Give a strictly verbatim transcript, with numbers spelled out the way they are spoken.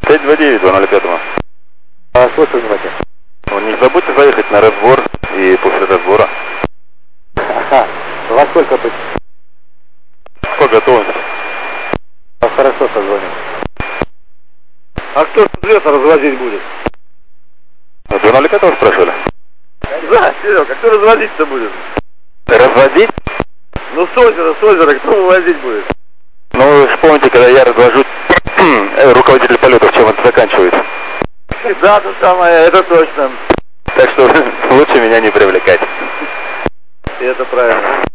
пять два девять, два ноль пять. А, слушаю внимательно. Ну, не забудьте заехать на разбор и после разбора. Ага. Во сколько быть? Сколько готовимся? А, хорошо, созвоним. А кто леса развозить будет? два ноль пять спрашивали? Да, Серега, кто развозить-то будет? Разводить? Ну, с озера, с озера, кто вывозить будет? Ну, вспомните, когда я развожу руководитель полетов, чем это заканчивается. Да, то самое, это точно. Так что лучше меня не привлекать. И это правильно.